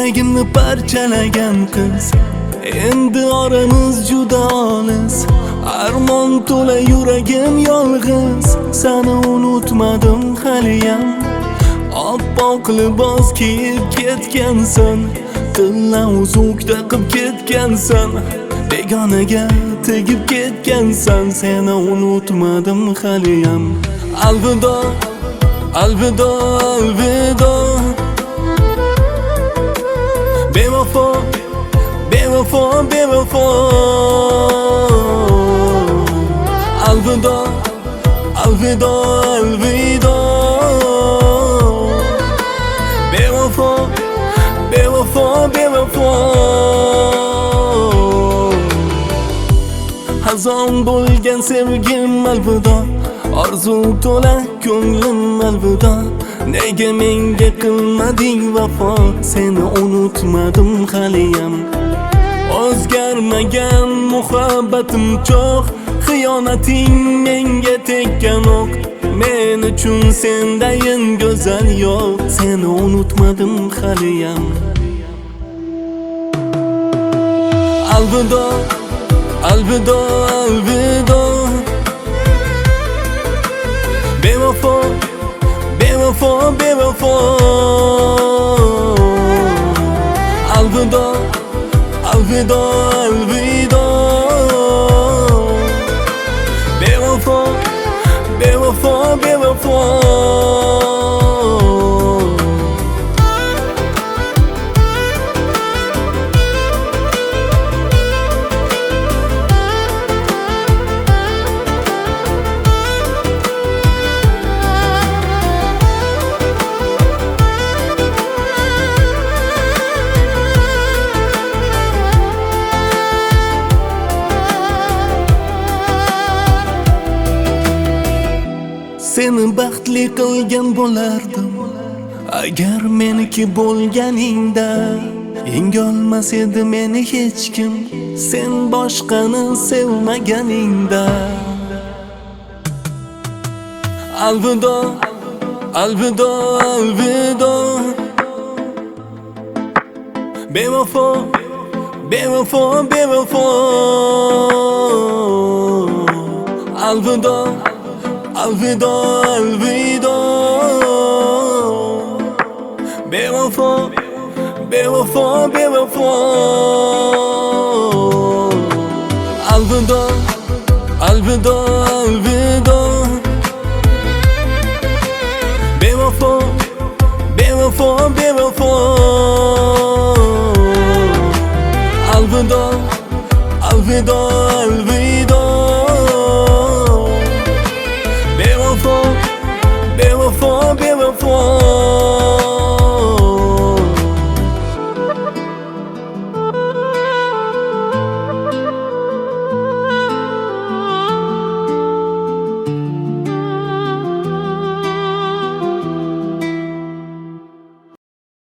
Yuragimni parchalagan qiz, endi oramiz juda olis. Armon to'la yuragim yolg'iz, seni unutmadim haliyam. Oppoq libos kiyib ketgansan, tilla uzuk taqib ketgansan, begonaga tegib ketgansan, seni unutmadim haliyam. Alvido, alvido, alvido, bevafo, bevafo, bevafo. Alvido, alvido, alvido, bevafo, bevafo, bevafo. Hazon bo'lgan sevgim alvido, orzu to'la ko'nglim alvido. Nega menga qilmading vafo, seni unutmadim haliyam. O'zgarmagan muhabbatim cho'q, xiyonating menga tekkan o'q. Men uchun sendayin go'zal yo'q, seni unutmadim haliyam. Alvido, alvido, alvido, bevafo, bevafo, bevafo. Alvido, alvido, alvido, bevafo, bevafo, bevafo. Seni baxtli qilgan bo'lardim agar meniki bo'lganingda. Yengolmas edi meni hech kim, sen boshqani sevmaganingda. Alvido, alvido, alvido, bevafo, bevafo, bevafo. Alvido, alvido, alvido, bevafo, bevafo, bevafo. Alvido, alvido, alvido, bevafo, bevafo, bevafo. Alvido, alvido,